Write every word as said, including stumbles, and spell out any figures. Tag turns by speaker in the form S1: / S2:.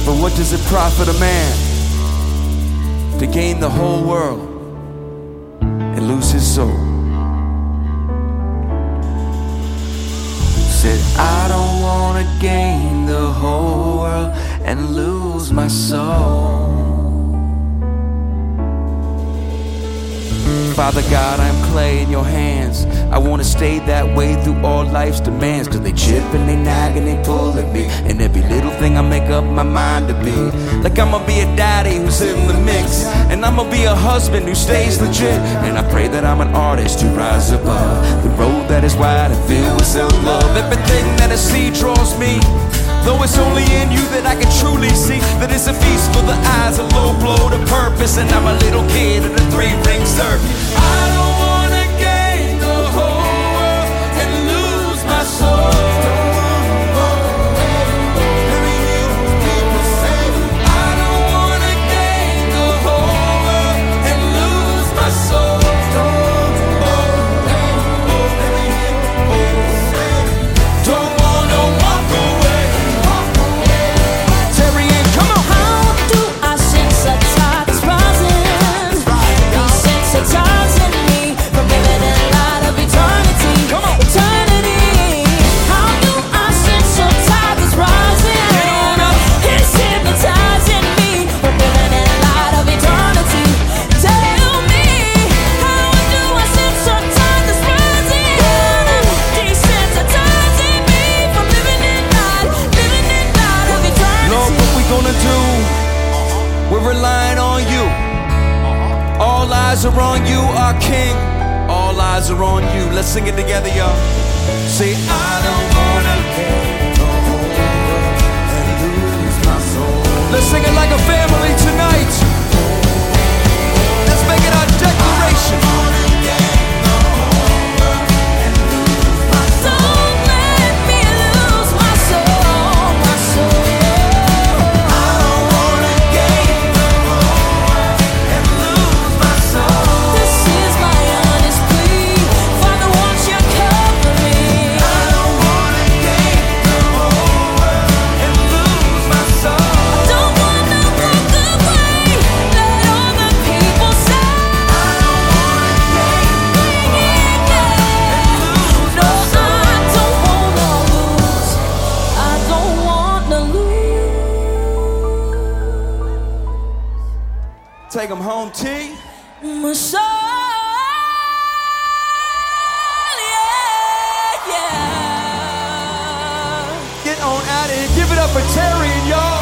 S1: For what does it profit a man to gain the whole world and lose his soul? Said, I don't wanna gain the whole world and lose my soul. Father God, I'm clay in your hands. I wanna stay that way through all life's demands. Cause they chip and they nag and they pull at me, and every little thing I make up my mind to be. Like I'ma be a daddy who's in the mix, and I'ma be a husband who stays legit. And I pray that I'm an artist who rises above the road that is wide and filled with self-love. Everything that I see draws me, though it's only in you that I can truly see that it's a feast for the eyes, a low blow to purpose. And I'm a little kid in a three-ring circuit. I don't wanna gain the whole world and lose my soul. We're relying on you. All eyes are on you, our King. All eyes are on you. Let's sing it together, y'all. Say, I don't wanna gain the whole world and lose my soul. Let's sing it like a family tonight. Let's make it our declaration. Take them home, T.
S2: My soul, yeah, yeah.
S1: Get on out of here. Give it up for Terry and y'all.